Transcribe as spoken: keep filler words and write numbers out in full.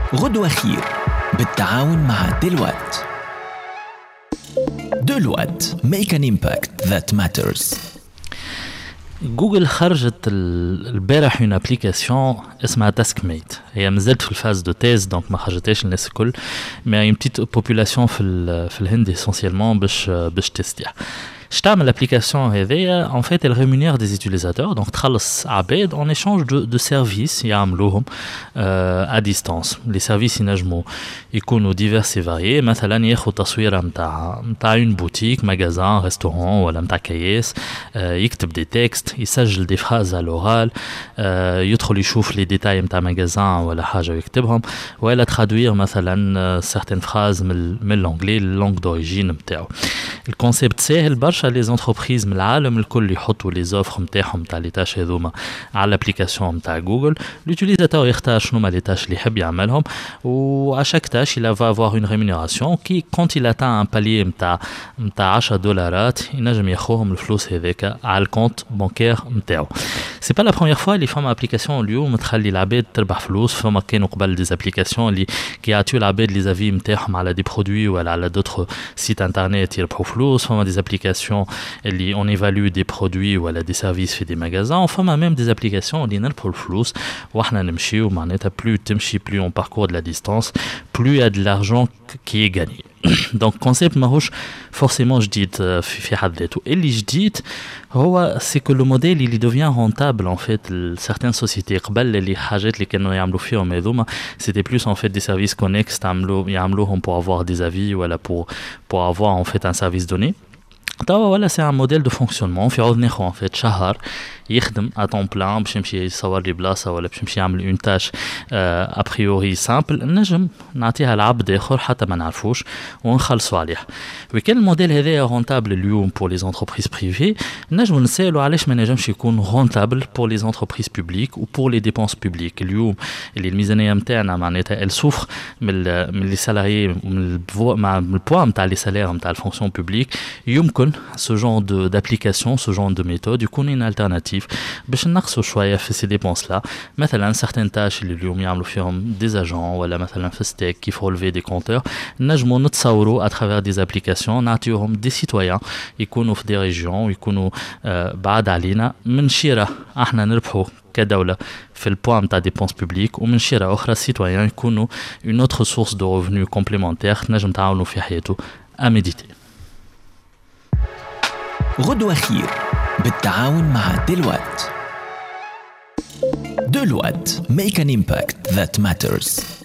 غدوة خير بالتعاون مع ديلوات. ديلوات make an impact that matters. جوجل خرجت البارح une application اسمها تاسك ميت. هي مازالت في الفاز دو تيز دونك ما خرجتهاش للناس الكل، مي une petite population في ال في الهند essentiellement باش باش تستيح. Je تعمل l'application هذيا en fait elle rémunère des utilisateurs donc تخلص عباد en échange de de services يعملوهم euh, à distance. Les services ينجموا يكونوا divers et variés، مثلا ياخذ تصويره نتاع نتاع une boutique magasin restaurant ولا نتاع كياس، euh, يكتب des textes، يسجل des phrases à l'oral، euh, يدخل يشوف les détails نتاع magasin ولا حاجه ويكتبهم، ولا traduire مثلا certaines phrases من من l'anglais langue d'origine نتاعو. الكونسيبت ساهل برشا، les entreprises من العالم الكل يحطوا les offres نتاعهم تاع لي تاش هذوما على الابليكاسيون نتاع جوجل. l'utilisateur يختار شنو ما لي تاش اللي يحب يعملهم، و à chaque tâche il va avoir une rémunération qui quand il atteint un palier نتاع نتاع عشرة دولارات ينجم ياخذهم الفلوس هذاك على الكونت بانكير نتاعو. c'est pas la première fois اللي فما ابليكاسيون اليوم تخلي العباد تربح فلوس. فما كانوا قبل des applications اللي كي يعطيو العباد لي زافي نتاعهم على دي برودوي ولا على d'autres sites internet يربحوا فلوس. فما des applications اللي on évalue des produits ولا des services في des magasins. فما même des applications اللي نربحوا الفلوس واحنا نمشيو معناتها plus تمشي plus on parcourt de la distance plus il y a de l'argent qui est gagné. donc concept ماهوش forcément جديد في في حد ذاته. اللي جديد هو c'est que le modèle il devient rentable en fait. certaines sociétés قبل اللي حاجات اللي كانوا يعملوا فيهم هذوما c'était plus en fait des services connexes تعملوا يعملوهم pour avoir des avis ولا pour pour avoir en fait un service donné. توا ولا سي ان موديل دو فونكسيونمون في عوض ناخذ ان فيت شهر يخدم ا طون بلان باش يمشي يصور لي بلاصه ولا باش يمشي يعمل اون تاش ابريوري سامبل، نجم نعطيها لعبد اخر حتى ما نعرفوش ونخلصوا عليه. وكان الموديل هذا رونتابل اليوم بور لي زونتربريز بريفي، نجم نسالوا علاش ما نجمش يكون رونتابل بور لي زونتربريز بوبليك و بور لي ديبونس بوبليك. اليوم اللي الميزانيه نتاعنا معناتها ال سوفر من من لي سالاريي من البوا نتاع لي سالير نتاع الفونكسيون بوبليك، يمكن ce genre de d'application ce genre de méthode يكون une alternative باش نقصوا شويه في ces dépenses là. مثلا certaines tâches اللي اليوم يعملوا فيهم des agents ولا مثلا في ستيك كيف relever des compteurs، نجموا نتصوروا à travers des applications نعطيوهم des citoyens يكونوا في des régions يكونوا آه بعاد علينا، من شيره احنا نربحوا كدولة في البوان نتاع ديبونس بوبليك، ومن شيره اخرى السيتويان يكونوا une autre source de revenus complémentaire نجم تعاونوا في حياته à méditer. غدوة خير بالتعاون مع ديلوات. ديلوات make an impact that matters.